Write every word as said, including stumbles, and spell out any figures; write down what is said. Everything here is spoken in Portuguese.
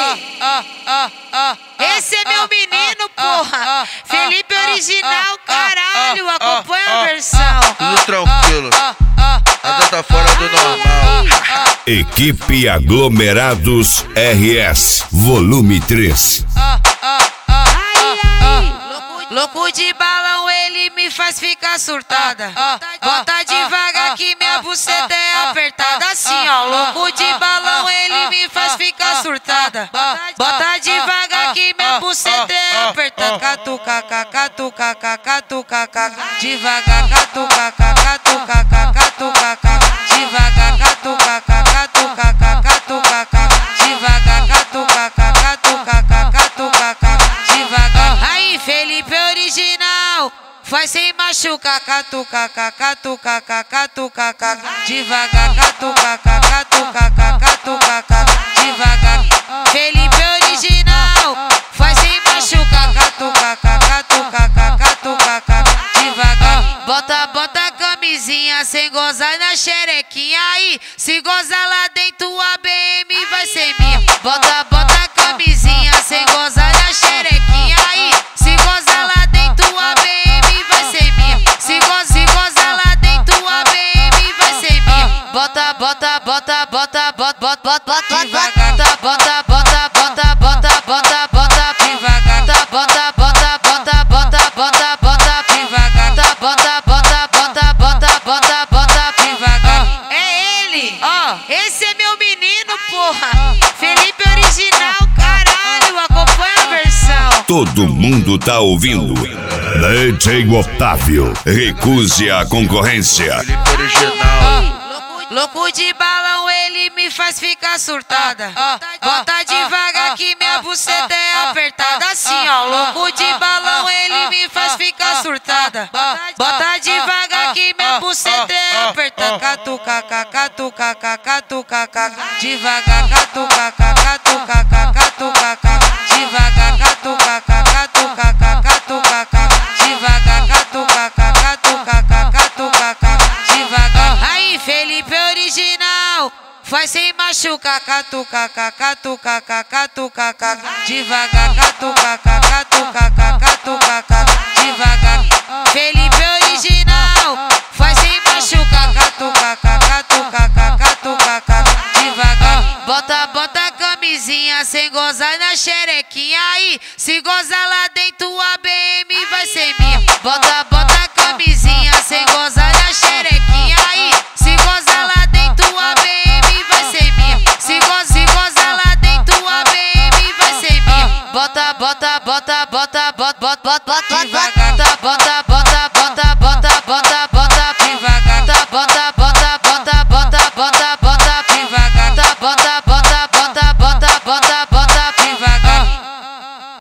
Esse é meu menino, porra. Felipe Original, caralho, acompanha a versão. Tudo tranquilo, nada tá fora do normal. Equipe Aglomerados R S, volume três. Louco de balão, ele me faz ficar surtada. Bota devagar que minha buceta é apertada. Assim, ó. Louco de balão, ele me faz ficar surtada. Bota devagar que minha buceta é apertada. Catuca, catuca, catuca, catuca. Devagar, catuca, catuca, catuca. Devagar, catuca, catuca, catuca. Devagar, catuca, catuca, catuca. Devagar. Aí, Felipe Original, faz sem machucar. Catuca, catuca, catuca. Devagar, catuca, catuca, catuca. Devagar. Felipe Original, faz sem machucar. Catuca, catuca, catuca. Devagar. Bota, bota a camisinha sem gozar na xerequinha. Aí, se gozar lá dentro a B M vai ser minha. Bota, bota a camisinha sem gozar na xerequinha. Aí, se gozar lá dentro a B M vai ser minha. Se goza, se gozar lá dentro a B M vai ser minha. Bota, bota, bota, bota, bota, bota, bota, devagar. Bota, bota, bota, bota, bota, bota, devagar. Bota, bota, bota, bota, bota, bota, devagar. Bota, bota, bota, bota, bota, bota, devagar. É ele, ó, esse é meu menino, porra. Felipe Original, caralho, acompanha a versão. Todo mundo tá ouvindo. D J Otávio, recuse a concorrência. Felipe Original. Louco de balão, ele me faz ficar surtada. Bota devagar que minha buceta é apertada. Assim, ó. Louco de balão, ele me faz ficar surtada. Bota devagar que minha buceta é apertada. Catuca, catuca, catuca. Devagar, catuca, catuca, catuca. Devagar, catuca, catuca, catuca. Devagar, catuca, catuca, catuca. Devagar. Aí, Felipe Original, faz sem machucar. Catuca, catuca, catuca. Devagar, catuca, catuca, catuca. Devagar. Felipe Original, faz sem machucar. Catuca, catuca, catuca. Devagar. Bota, bota a camisinha sem gozar na xerequinha. Aí, se gozar lá dentro a B M vai ser minha. Bota, bota a camisinha sem gozar na xerequinha. Aí, se gozar lá dentro a B M vai ser minha. Se goza, se gozar lá dentro a B M vai ser minha. Bota, bota, bota, bota, bota, bota, bota, devagar. Bota, bota, bota, bota, bota, bota, devagar. Bota, bota, bota, bota, bota, bota, devagar. Bota